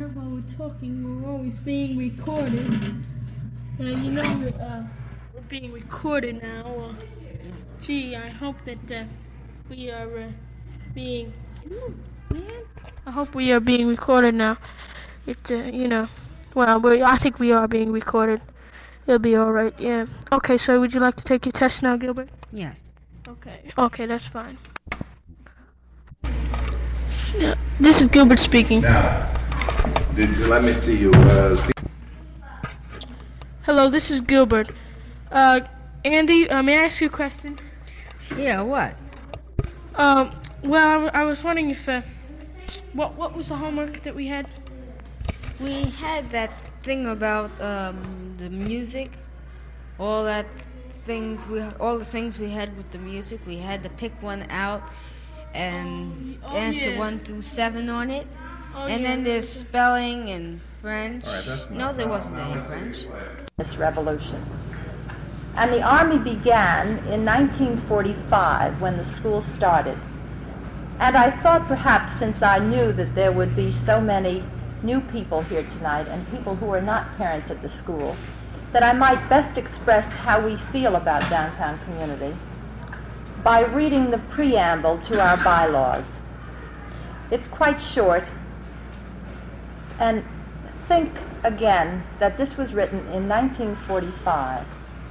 while we're talking, we're always being recorded. We're being recorded now. I hope that we are being... I hope we are being recorded now. I think we are being recorded. It'll be alright, yeah. Okay, so would you like to take your test now, Gilbert? Yes. Okay, that's fine. Yeah, this is Gilbert speaking. Now, let me see you. Hello, this is Gilbert. Andy, may I ask you a question? Yeah, what? I was wondering if, what was the homework that we had? We had that thing about the music, all the things we had with the music. We had to pick one out and answer 1 through 7 on it. Then there's spelling and French. No, there wasn't any French. This revolution. And the Army began in 1945 when the school started. And I thought perhaps, since I knew that there would be so many new people here tonight and people who are not parents at the school, that I might best express how we feel about downtown community by reading the preamble to our bylaws. It's quite short, and think again that this was written in 1945.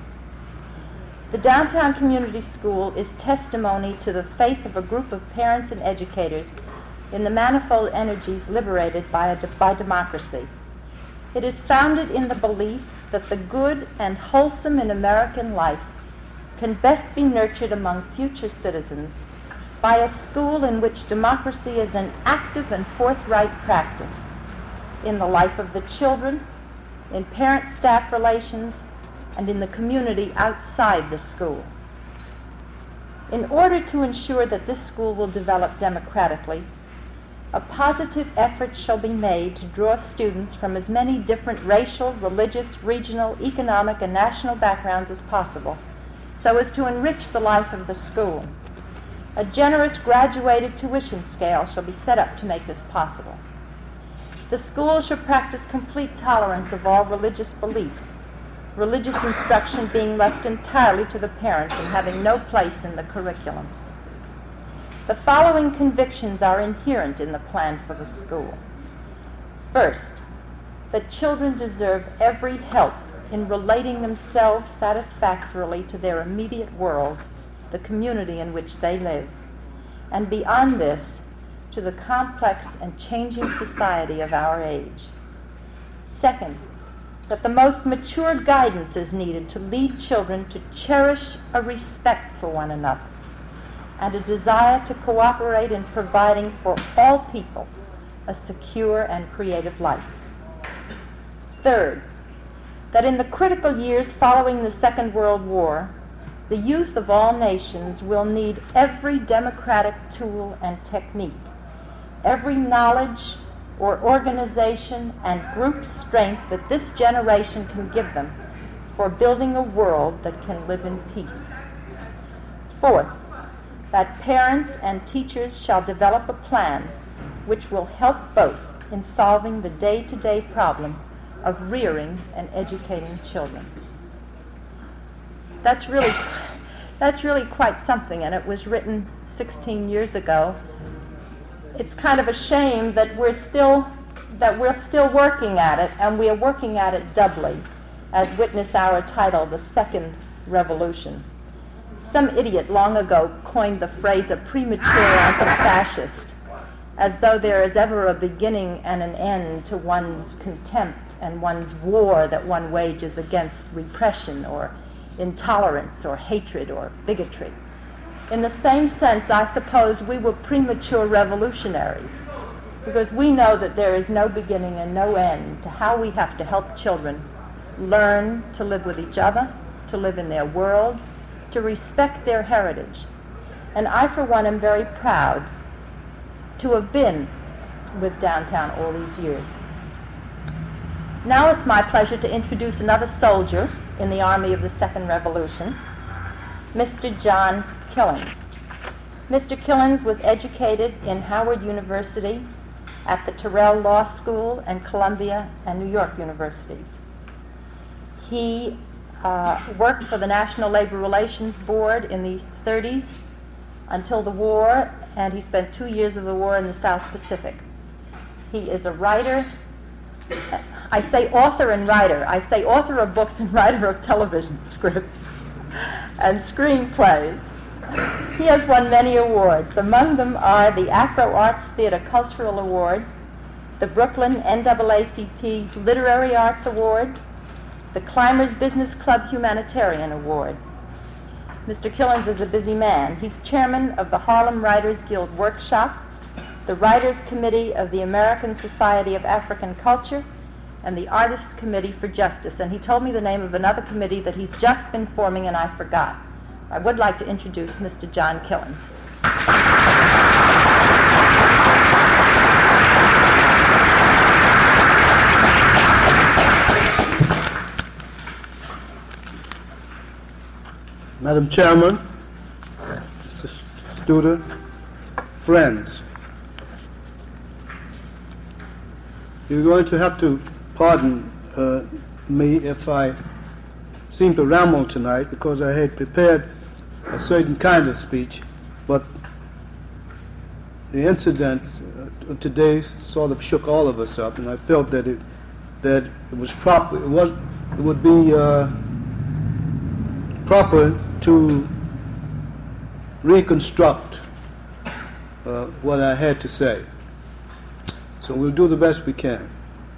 The Downtown Community School is testimony to the faith of a group of parents and educators in the manifold energies liberated by democracy. It is founded in the belief that the good and wholesome in American life can best be nurtured among future citizens by a school in which democracy is an active and forthright practice in the life of the children, in parent-staff relations, and in the community outside the school. In order to ensure that this school will develop democratically, a positive effort shall be made to draw students from as many different racial, religious, regional, economic, and national backgrounds as possible, so as to enrich the life of the school. A generous graduated tuition scale shall be set up to make this possible. The school shall practice complete tolerance of all religious beliefs, religious instruction being left entirely to the parents and having no place in the curriculum. The following convictions are inherent in the plan for the school. First, that children deserve every help in relating themselves satisfactorily to their immediate world, the community in which they live, and beyond this, to the complex and changing society of our age. Second, that the most mature guidance is needed to lead children to cherish a respect for one another and a desire to cooperate in providing for all people a secure and creative life. Third, that in the critical years following the Second World War, the youth of all nations will need every democratic tool and technique, every knowledge or organization and group strength that this generation can give them for building a world that can live in peace. Fourth, that parents and teachers shall develop a plan which will help both in solving the day-to-day problem of rearing and educating children. That's really quite something, and it was written 16 years ago. It's kind of a shame that we're still working at it, and we are working at it doubly, as witness our title, The Second Revolution. Some idiot long ago coined the phrase a premature anti-fascist, as though there is ever a beginning and an end to one's contempt and one's war that one wages against repression or intolerance or hatred or bigotry. In the same sense, I suppose we were premature revolutionaries, because we know that there is no beginning and no end to how we have to help children learn to live with each other, to live in their world, to respect their heritage. And I, for one, am very proud to have been with Downtown all these years. Now it's my pleasure to introduce another soldier in the Army of the Second Revolution, Mr. John Killens. Mr. Killens was educated in Howard University at the Terrell Law School and Columbia and New York universities. He worked for the National Labor Relations Board in the 30s until the war, and he spent 2 years of the war in the South Pacific. He is a writer. I say author and writer. I say author of books and writer of television scripts and screenplays. He has won many awards. Among them are the Afro Arts Theater Cultural Award, the Brooklyn NAACP Literary Arts Award, the Climbers Business Club Humanitarian Award. Mr. Killens is a busy man. He's chairman of the Harlem Writers Guild Workshop, the Writers Committee of the American Society of African Culture, and the Artists Committee for Justice. And he told me the name of another committee that he's just been forming and I forgot. I would like to introduce Mr. John Killens. Madam Chairman, student, friends, you're going to have to pardon me if I seem to ramble tonight, because I had prepared a certain kind of speech, but the incident of today sort of shook all of us up, and I felt that it was proper. It would be proper to reconstruct what I had to say. So we'll do the best we can.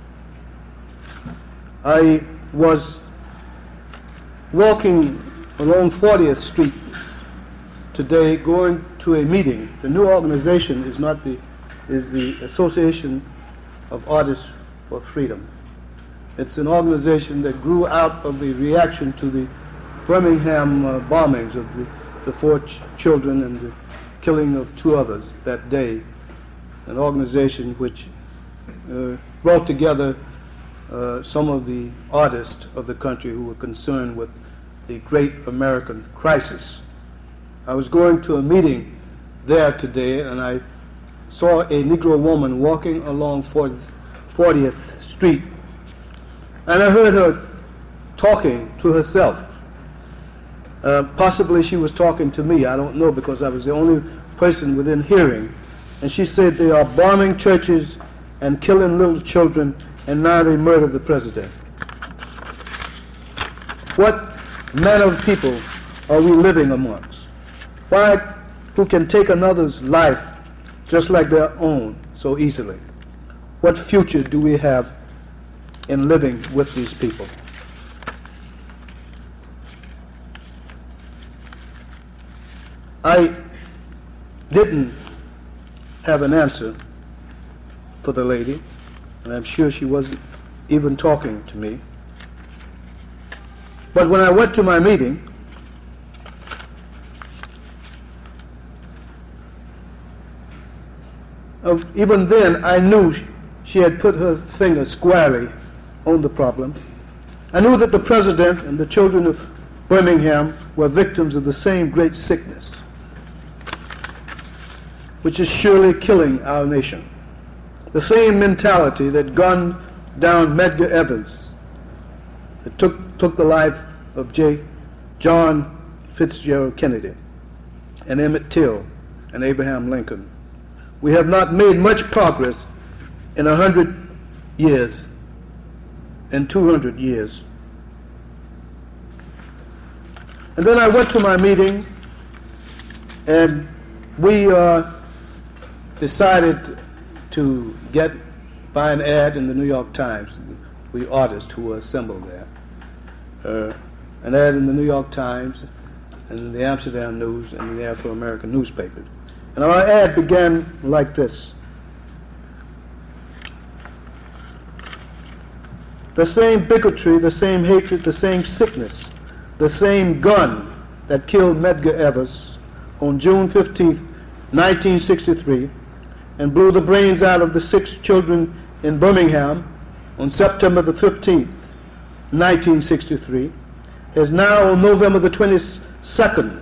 I was walking along 40th Street today, going to a meeting. The new organization is the Association of Artists for Freedom. It's an organization that grew out of the reaction to the Birmingham bombings of the four children and the killing of two others that day. An organization which brought together some of the artists of the country who were concerned with the great American crisis. I was going to a meeting there today, and I saw a Negro woman walking along 40th Street, and I heard her talking to herself. Possibly she was talking to me, I don't know, because I was the only person within hearing. And she said, they are bombing churches and killing little children, and now they murder the president. What manner of people are we living amongst? Why, who can take another's life just like their own so easily? What future do we have in living with these people? I didn't have an answer for the lady, and I'm sure she wasn't even talking to me. But when I went to my meeting, even then I knew she had put her finger squarely on the problem. I knew that the president and the children of Birmingham were victims of the same great sickness, which is surely killing our nation. The same mentality that gunned down Medgar Evers, that took the life of John Fitzgerald Kennedy, and Emmett Till, and Abraham Lincoln. We have not made much progress in 100 years, in 200 years. And then I went to my meeting, and we decided to buy an ad in the New York Times. We artists who were assembled there. An ad in the New York Times, and the Amsterdam News, and the Afro-American newspapers. And our ad began like this. The same bigotry, the same hatred, the same sickness, the same gun that killed Medgar Evers on June 15th, 1963, and blew the brains out of the 6 children in Birmingham on September the 15th, 1963, has now on November the 22nd,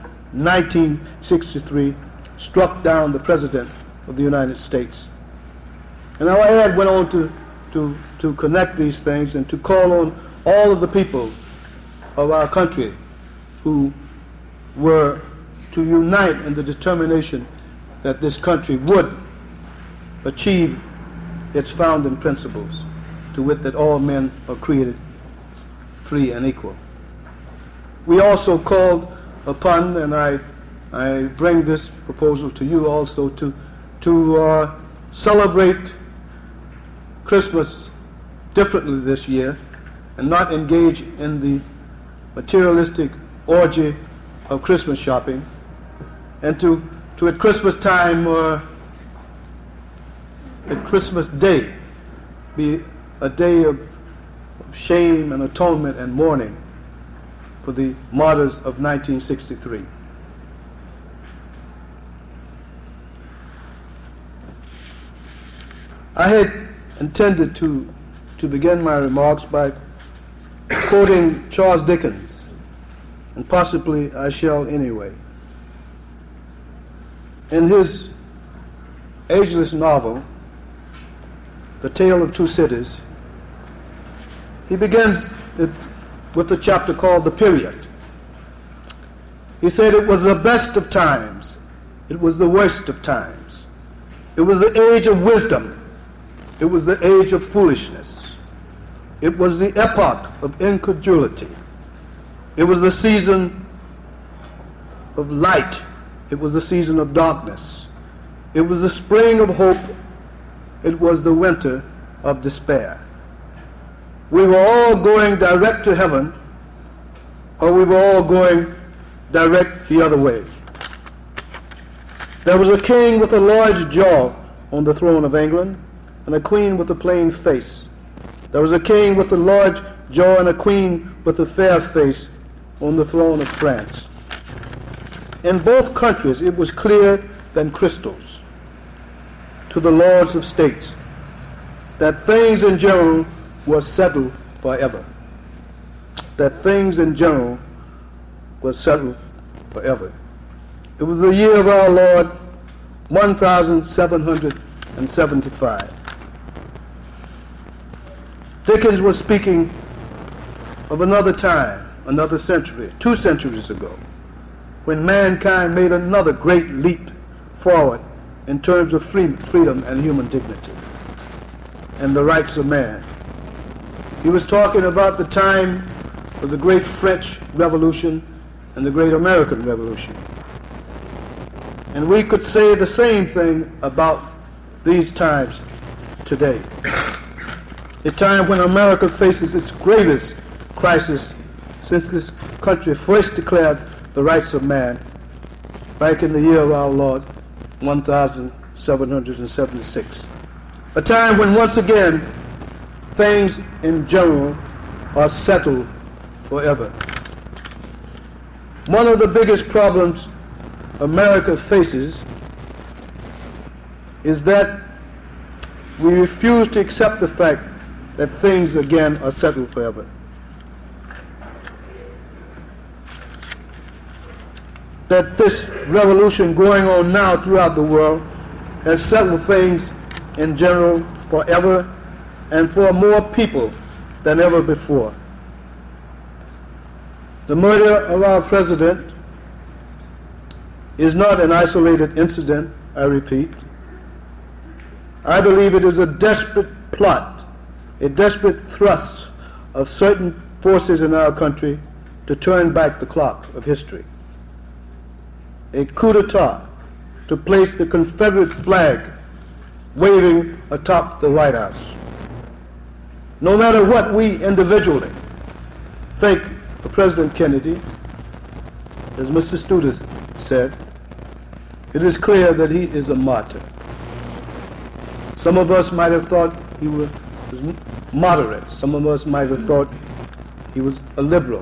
1963, struck down the President of the United States. And our ad went on to connect these things and to call on all of the people of our country who were to unite in the determination that this country would achieve its founding principles, to wit that all men are created free and equal. We also called upon, and I bring this proposal to you also, to celebrate Christmas differently this year and not engage in the materialistic orgy of Christmas shopping, and to at Christmas time at Christmas Day be a day of shame and atonement and mourning for the martyrs of 1963. I had intended to begin my remarks by quoting Charles Dickens, and possibly I shall anyway. In his ageless novel, The Tale of Two Cities, he begins it with the chapter called The Period. He said it was the best of times, it was the worst of times. It was the age of wisdom, it was the age of foolishness. It was the epoch of incredulity. It was the season of light. It was the season of darkness. It was the spring of hope. It was the winter of despair. We were all going direct to heaven, or we were all going direct the other way. There was a king with a large jaw on the throne of England, and a queen with a plain face. There was a king with a large jaw and a queen with a fair face on the throne of France. In both countries it was clear than crystals to the lords of states that things in general were settled forever. That things in general were settled forever. It was the year of our Lord 1775. Dickens was speaking of another time, another century, 2 centuries ago, when mankind made another great leap forward in terms of freedom and human dignity and the rights of man. He was talking about the time of the great French Revolution and the great American Revolution. And we could say the same thing about these times today. A time when America faces its greatest crisis since this country first declared the rights of man back in the year of our Lord 1776. A time when once again things in general are settled forever. One of the biggest problems America faces is that we refuse to accept the fact that things again are settled forever. That this revolution going on now throughout the world has settled things in general forever and for more people than ever before. The murder of our president is not an isolated incident, I repeat. I believe it is a desperate plot, a desperate thrust of certain forces in our country to turn back the clock of history. A coup d'etat to place the Confederate flag waving atop the White House. No matter what we individually think of President Kennedy, as Mr. Studer said, it is clear that he is a martyr. Some of us might have thought he was moderate. Some of us might have thought he was a liberal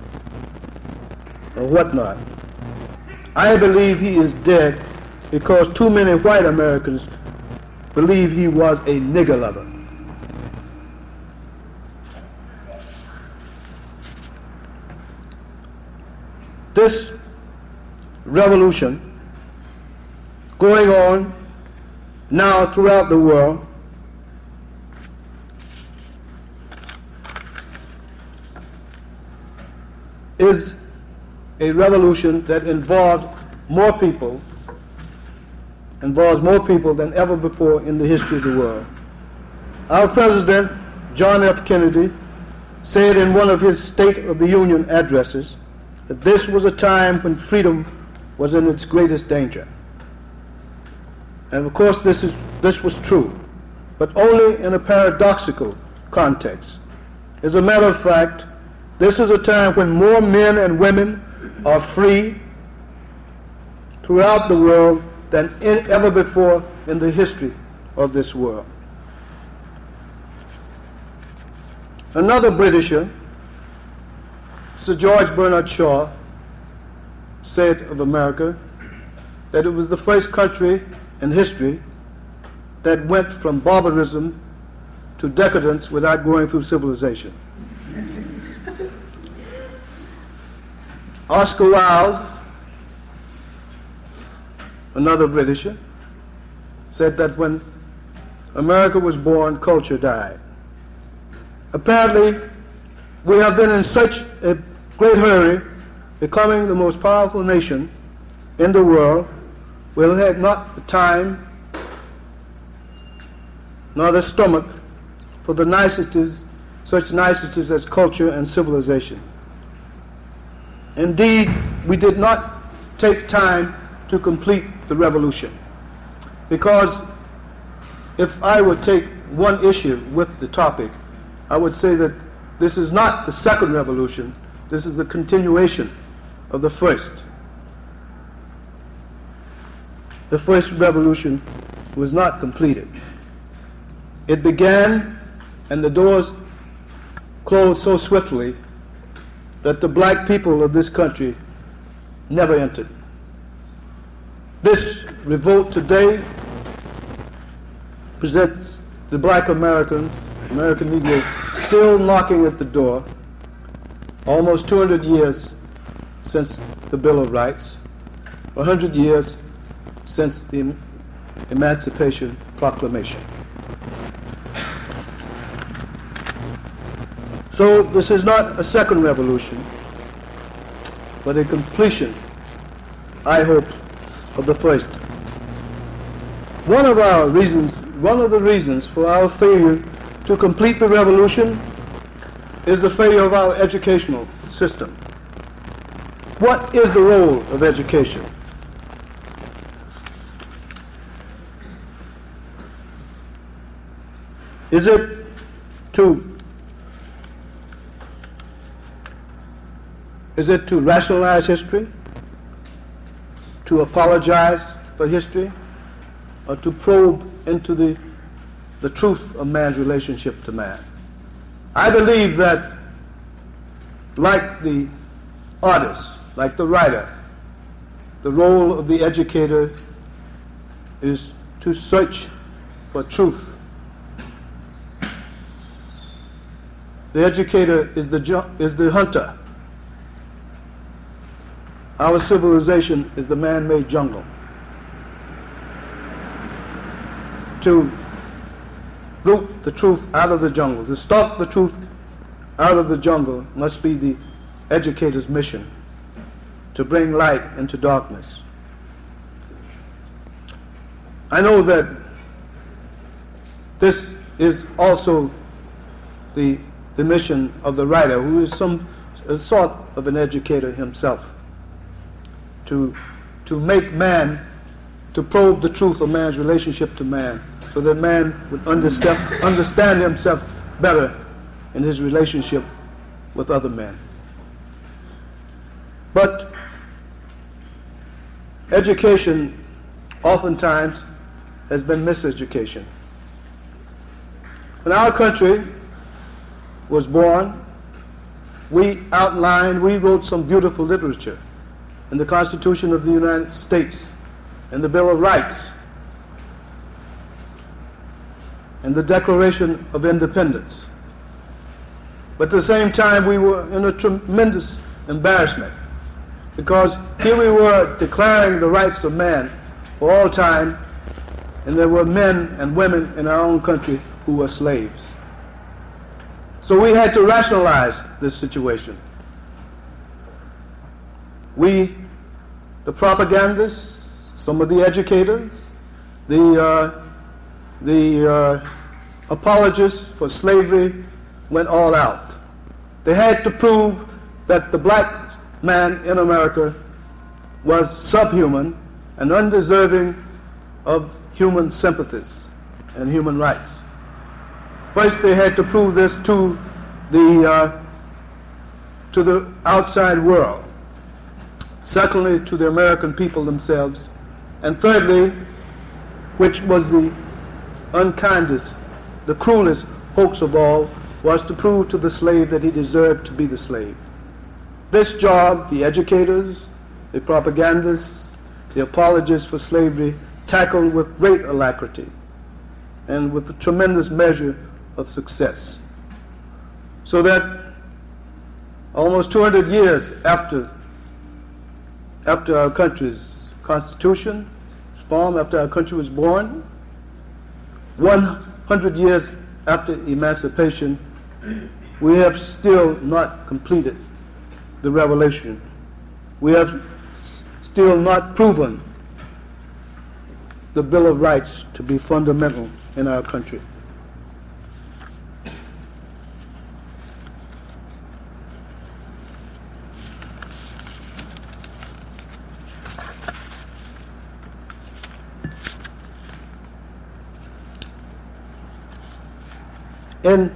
or whatnot. I believe he is dead because too many white Americans believe he was a nigger lover. This revolution going on now throughout the world is a revolution that involves more people than ever before in the history of the world. Our President, John F. Kennedy, said in one of his State of the Union addresses that this was a time when freedom was in its greatest danger. And of course this was true, but only in a paradoxical context. As a matter of fact, this is a time when more men and women are free throughout the world than ever before in the history of this world. Another Britisher, Sir George Bernard Shaw, said of America that it was the first country in history that went from barbarism to decadence without going through civilization. Oscar Wilde, another Britisher, said that when America was born, culture died. Apparently, we have been in such a great hurry, becoming the most powerful nation in the world, we have had not the time nor the stomach for the niceties, such niceties as culture and civilization. Indeed, we did not take time to complete the revolution, because if I would take one issue with the topic, I would say that this is not the second revolution, this is the continuation of the first. The first revolution was not completed. It began, and the doors closed so swiftly that the black people of this country never entered. This revolt today presents the black American Negro still knocking at the door, almost 200 years since the Bill of Rights, 100 years since the Emancipation Proclamation. So this is not a second revolution, but a completion, I hope, of the first. One of the reasons for our failure to complete the revolution is the failure of our educational system. What is the role of education? Is it to rationalize history, to apologize for history, or to probe into the truth of man's relationship to man? I believe that, like the artist, like the writer, the role of the educator is to search for truth. The educator is the hunter. Our civilization is the man-made jungle. To root the truth out of the jungle, to stalk the truth out of the jungle must be the educator's mission, to bring light into darkness. I know that this is also the mission of the writer, who is a sort of an educator himself, to make man, to probe the truth of man's relationship to man, so that man would understand himself better in his relationship with other men. But education oftentimes has been miseducation. When our country was born, we wrote some beautiful literature in the Constitution of the United States, in the Bill of Rights, and the Declaration of Independence. But at the same time, we were in a tremendous embarrassment, because here we were declaring the rights of man for all time, and there were men and women in our own country who were slaves. So we had to rationalize this situation. we, the propagandists, some of the educators, the apologists for slavery went all out. They had to prove that the black man in America was subhuman and undeserving of human sympathies and human rights. First, they had to prove this to the outside world. Secondly, to the American people themselves. And thirdly, which was the unkindest, the cruelest hoax of all, was to prove to the slave that he deserved to be the slave. This job, the educators, the propagandists, the apologists for slavery tackled with great alacrity and with a tremendous measure of success. So that almost 200 years after our country's constitution was formed, after our country was born, 100 years after emancipation, we have still not completed the revelation. We have still not proven the Bill of Rights to be fundamental in our country. In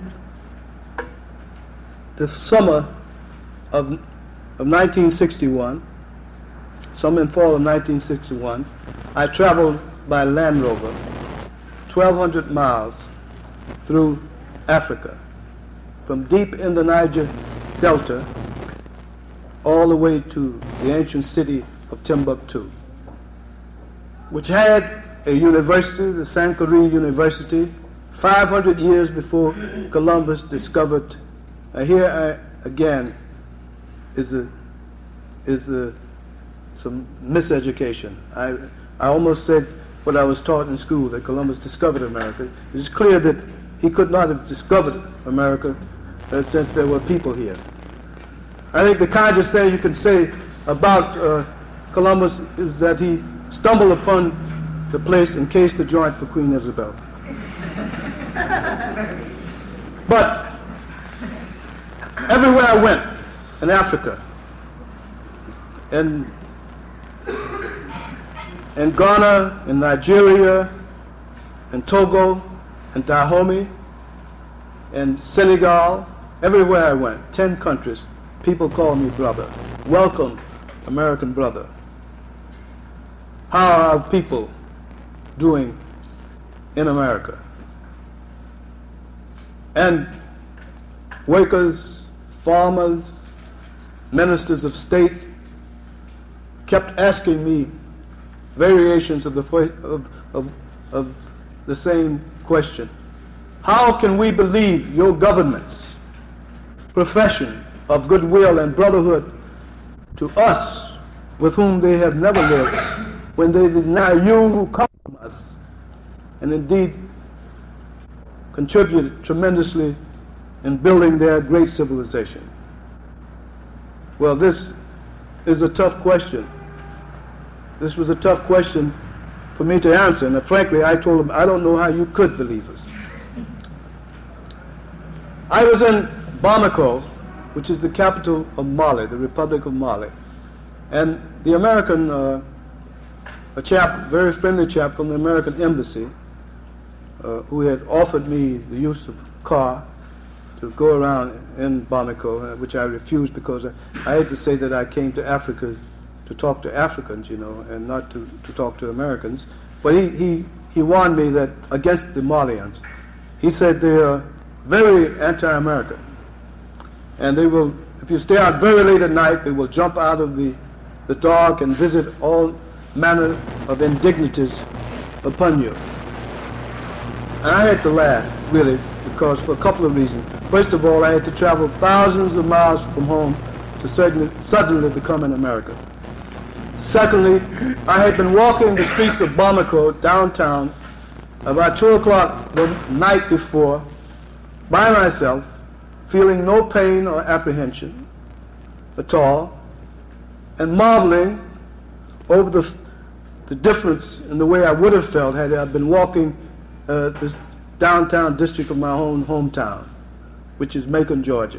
the summer of 1961, summer and fall of 1961, I traveled by Land Rover 1,200 miles through Africa, from deep in the Niger Delta all the way to the ancient city of Timbuktu, which had a university, the Sankore University, 500 years before Columbus discovered. Here again is some miseducation. I almost said what I was taught in school, that Columbus discovered America. It's clear that he could not have discovered America since there were people here. I think the kindest thing you can say about Columbus is that he stumbled upon the place and cased the joint for Queen Isabel. But everywhere I went in Africa, in Ghana, in Nigeria, in Togo, in Dahomey, in Senegal, everywhere I went, 10 countries, people call me brother. Welcome, American brother. How are our people doing in America? And workers, farmers, ministers of state kept asking me variations of the same question. How can we believe your government's profession of goodwill and brotherhood to us with whom they have never lived, when they deny you who come from us, and indeed contributed tremendously in building their great civilization? Well, this is a tough question. This was a tough question for me to answer, and frankly, I told him, I don't know how you could believe us. I was in Bamako, which is the capital of Mali, the Republic of Mali, and the American, a chap, very friendly chap from the American embassy, who had offered me the use of a car to go around in Bamako, which I refused because I had to say that I came to Africa to talk to Africans, and not to talk to Americans. But he warned me that against the Malians. He said they are very anti-American. And they will, if you stay out very late at night, they will jump out of the dark and visit all manner of indignities upon you. And I had to laugh, really, because for a couple of reasons. First of all, I had to travel thousands of miles from home to suddenly become an American. Secondly, I had been walking the streets of Bamako, downtown, about 2 o'clock the night before, by myself, feeling no pain or apprehension at all, and marveling over the difference in the way I would have felt had I been walking this downtown district of my own hometown, which is Macon, Georgia,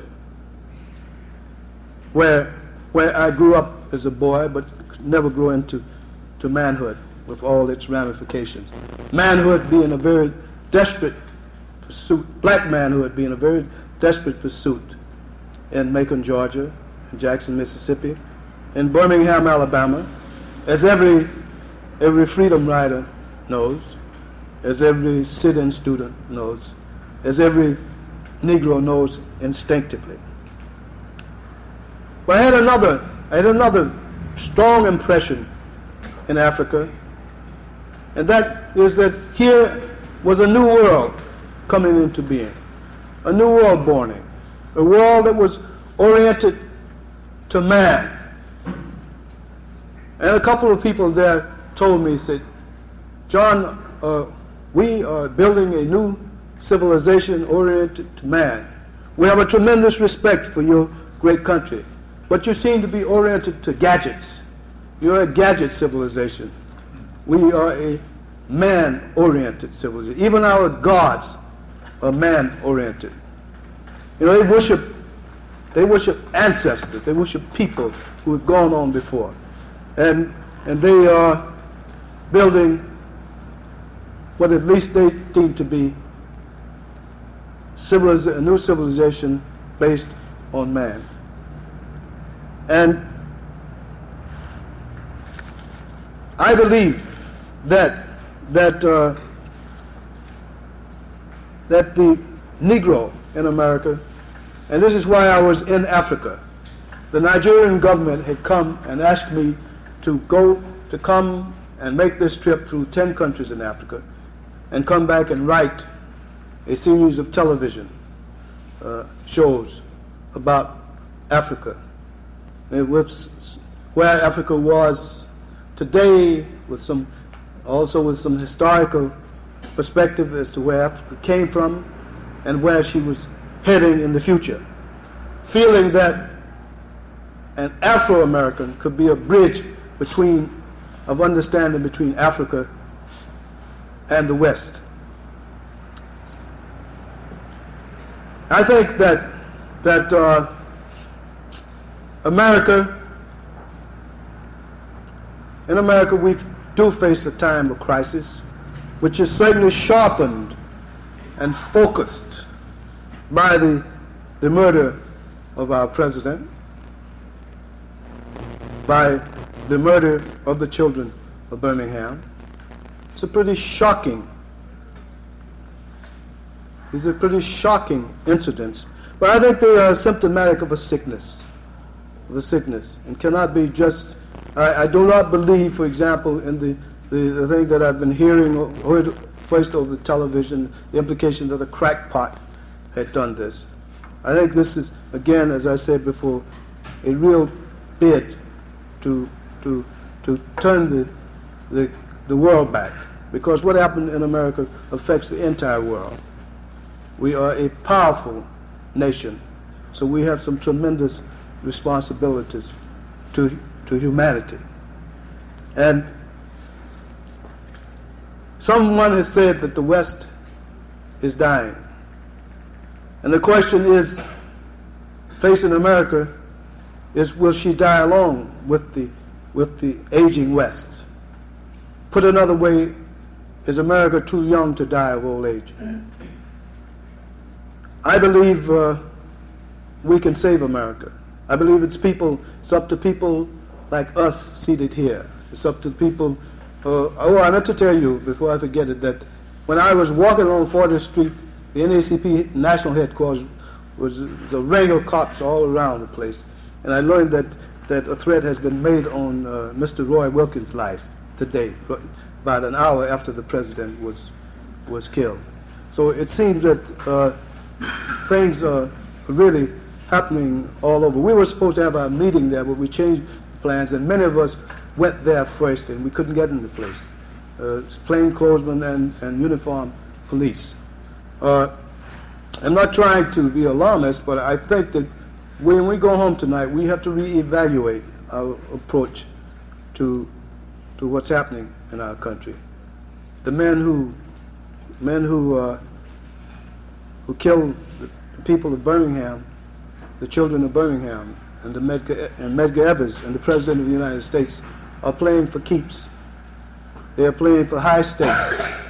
where I grew up as a boy but never grew into manhood with all its ramifications. Manhood being a very desperate pursuit, black manhood being a very desperate pursuit in Macon, Georgia, in Jackson, Mississippi, in Birmingham, Alabama, as every freedom rider knows, as every sit-in student knows, as every Negro knows instinctively. But I had another strong impression in Africa, and that is that here was a new world coming into being, a new world born, a world that was oriented to man. And a couple of people there told me, said, John, we are building a new civilization oriented to man. We have a tremendous respect for your great country, but you seem to be oriented to gadgets. You're a gadget civilization. We are a man-oriented civilization. Even our gods are man-oriented. You know, they worship ancestors. They worship people who have gone on before. And they are building what at least they deem to be a new civilization based on man. And I believe that the Negro in America, and this is why I was in Africa. The Nigerian government had come and asked me to come and make this trip through 10 countries in Africa and come back and write a series of television shows about Africa, with where Africa was today, with some historical perspective as to where Africa came from and where she was heading in the future, feeling that an Afro-American could be a bridge of understanding between Africa and the West. I think that in America we do face a time of crisis, which is certainly sharpened and focused by the murder of our president, by the murder of the children of Birmingham. These are pretty shocking incidents, but I think they are symptomatic of a sickness, and cannot be just. I do not believe, for example, in the thing that I've been heard first over the television, the implication that a crackpot had done this. I think this is, again, as I said before, a real bid to turn the world back, because what happened in America affects the entire world. We are a powerful nation, so we have some tremendous responsibilities to humanity. And someone has said that the West is dying. And the question is, facing America, is will she die along with the aging West? Put another way, is America too young to die of old age? I believe we can save America. I believe it's up to people like us seated here. It's up to people. I meant to tell you before I forget it that when I was walking along 40th Street, the NAACP national headquarters was a ring of cops all around the place, and I learned that a threat has been made on Mr. Roy Wilkins' life today, about an hour after the president was killed. So it seems that things are really happening all over. We were supposed to have our meeting there, but we changed plans, and many of us went there first, and we couldn't get in the place. It's plainclothesmen and uniformed police. I'm not trying to be alarmist, but I think that when we go home tonight, we have to reevaluate our approach to what's happening in our country. The men who killed the people of Birmingham, the children of Birmingham, and Medgar Evers and the President of the United States are playing for keeps. They are playing for high stakes.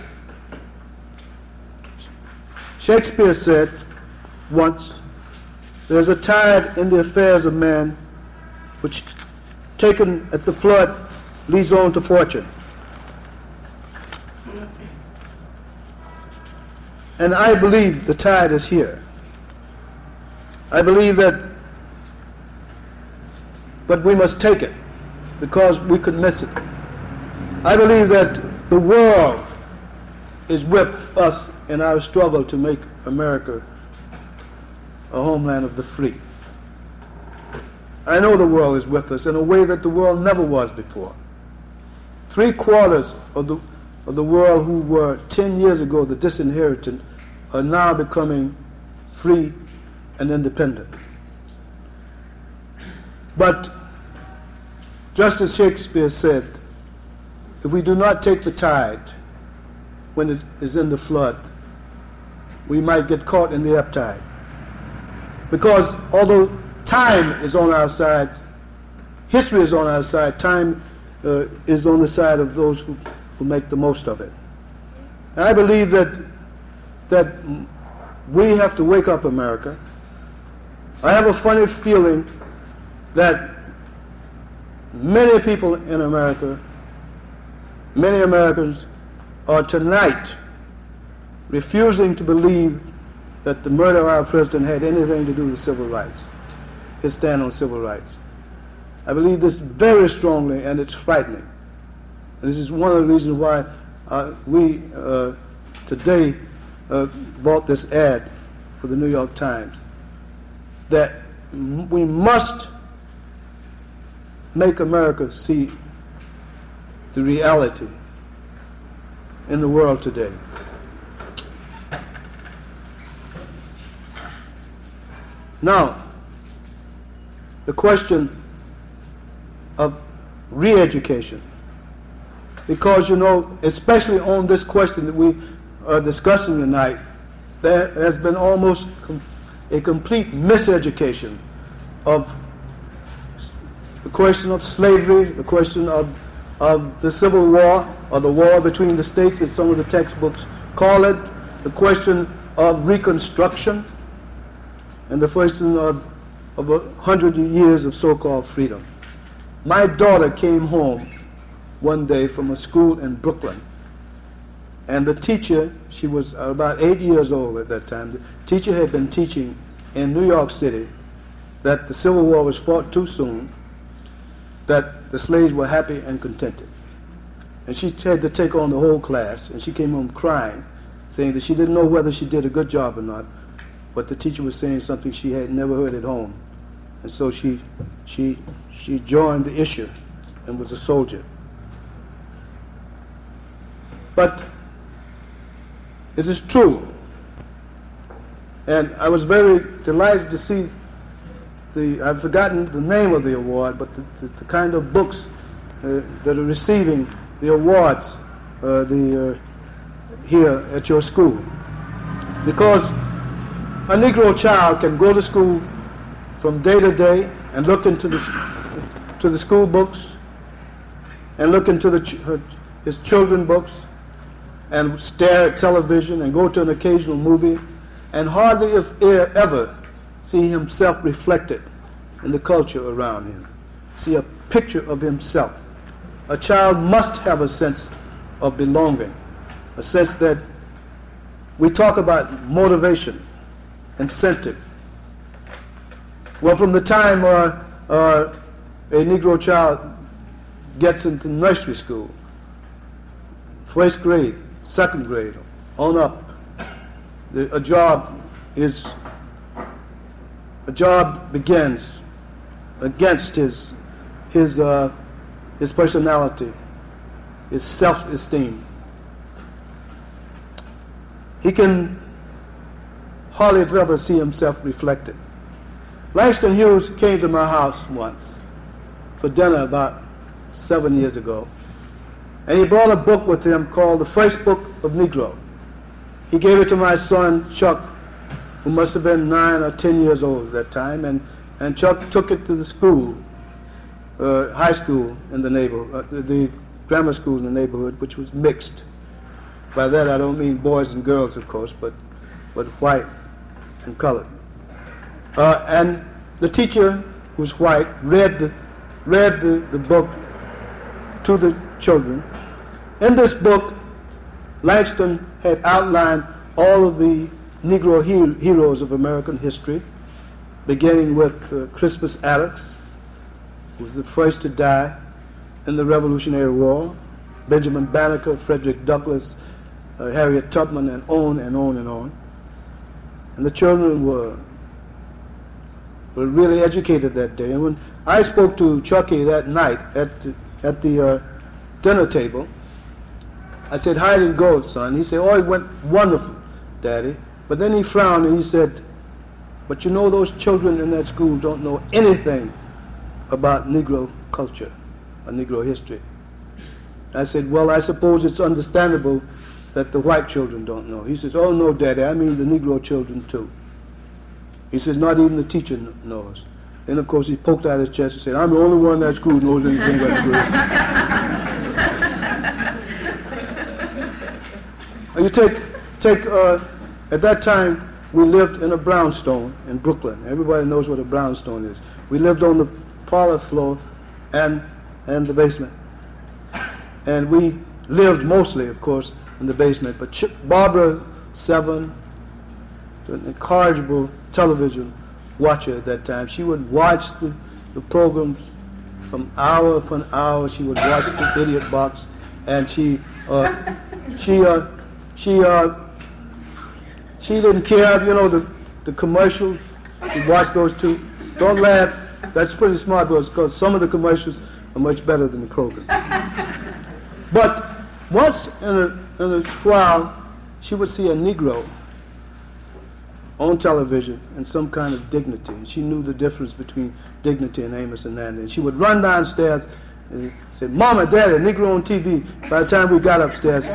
Shakespeare said once, "There's a tide in the affairs of man which, taken at the flood, leads on to fortune." And I believe the tide is here. I believe that, but we must take it because we could miss it. I believe that the world is with us in our struggle to make America a homeland of the free. I know the world is with us in a way that the world never was before. 3/4 of the world who were 10 years ago the disinherited are now becoming free and independent. But just as Shakespeare said, if we do not take the tide when it is in the flood, we might get caught in the ebb tide. Because although time is on our side, history is on our side, time is on the side of those who make the most of it. And I believe that we have to wake up America. I have a funny feeling that many people in America, many Americans are tonight refusing to believe that the murder of our president had anything to do with civil rights, his stand on civil rights. I believe this very strongly, and it's frightening. And this is one of the reasons why we today bought this ad for the New York Times, that we must make America see the reality in the world today. Now, the question of re-education, because especially on this question that we are discussing tonight, there has been almost a complete miseducation of the question of slavery, the question of the Civil War, or the war between the states, as some of the textbooks call it, the question of Reconstruction, and the question of 100 years of so-called freedom. My daughter came home one day from a school in Brooklyn, and the teacher, she was about 8 years old at that time, the teacher had been teaching in New York City that the Civil War was fought too soon, that the slaves were happy and contented. And she had to take on the whole class, and she came home crying, saying that she didn't know whether she did a good job or not, but the teacher was saying something she had never heard at home. And so she joined the issue and was a soldier. But it is true, and I was very delighted to see I've forgotten the name of the award, but the kind of books that are receiving the awards here at your school. Because a Negro child can go to school from day to day and look into the school books and look into his children's books and stare at television and go to an occasional movie and hardly if ever see himself reflected in the culture around him, see a picture of himself. A child must have a sense of belonging, a sense that we talk about motivation, incentive. Well, from the time a Negro child gets into nursery school, first grade, second grade, on up, a job begins against his personality, his self-esteem. He can hardly ever see himself reflected. Langston Hughes came to my house once, for dinner about 7 years ago. And he brought a book with him called The First Book of Negro. He gave it to my son, Chuck, who must have been 9 or 10 years old at that time, and Chuck took it to the school, high school in the neighborhood, the grammar school in the neighborhood, which was mixed. By that I don't mean boys and girls, of course, but white and colored. And the teacher, who was white, read the book to the children. In this book, Langston had outlined all of the Negro heroes of American history, beginning with Crispus Attucks, who was the first to die in the Revolutionary War, Benjamin Banneker, Frederick Douglass, Harriet Tubman, and on and on and on. And the children were really educated that day. And when I spoke to Chucky that night at the dinner table, I said, "How did it go, son?" He said, "Oh, it went wonderful, Daddy." But then he frowned and he said, "But you know, those children in that school don't know anything about Negro culture or Negro history." I said, "Well, I suppose it's understandable that the white children don't know." He says, "Oh, no, Daddy, I mean the Negro children too." He says, "Not even the teacher knows." Then, of course, he poked out his chest and said, "I'm the only one in that school who knows anything about Negro." You take at that time, we lived in a brownstone in Brooklyn. Everybody knows what a brownstone is. We lived on the parlor floor and the basement. And we lived mostly, of course, in the basement. But Barbara Seven, an incorrigible television watcher at that time, she would watch the programs from hour upon hour. She would watch the Idiot Box, and she didn't care, you know, the commercials. She watched those too. Don't laugh. That's pretty smart, because some of the commercials are much better than the program. But once in a while, she would see a Negro on television in some kind of dignity. And she knew the difference between dignity and Amos and Andy. And she would run downstairs and say, "Mama, Daddy, a Negro on TV." By the time we got upstairs.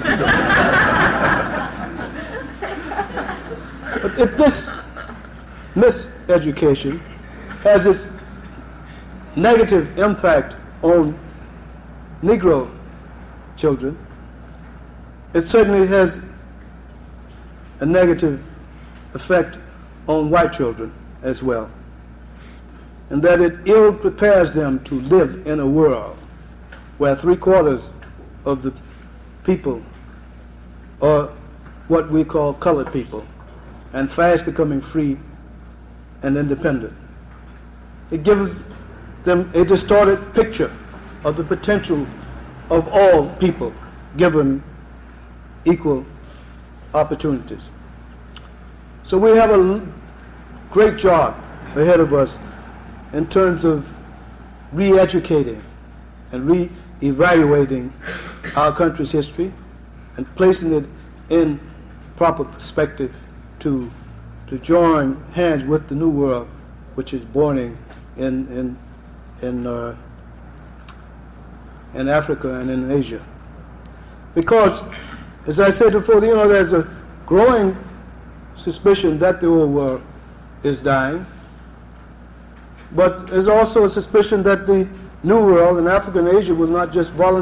But this miseducation has its negative impact on Negro children. It certainly has a negative effect on white children as well, and that it ill prepares them to live in a world where 3/4 of the people are what we call colored people, and fast becoming free and independent. It gives them a distorted picture of the potential of all people given equal opportunities. So we have a great job ahead of us in terms of re-educating and re-evaluating our country's history and placing it in proper perspective to join hands with the new world, which is born in Africa and in Asia. Because, as I said before, you know, there's a growing suspicion that the old world is dying, but there's also a suspicion that the new world in Africa and Asia will not just voluntarily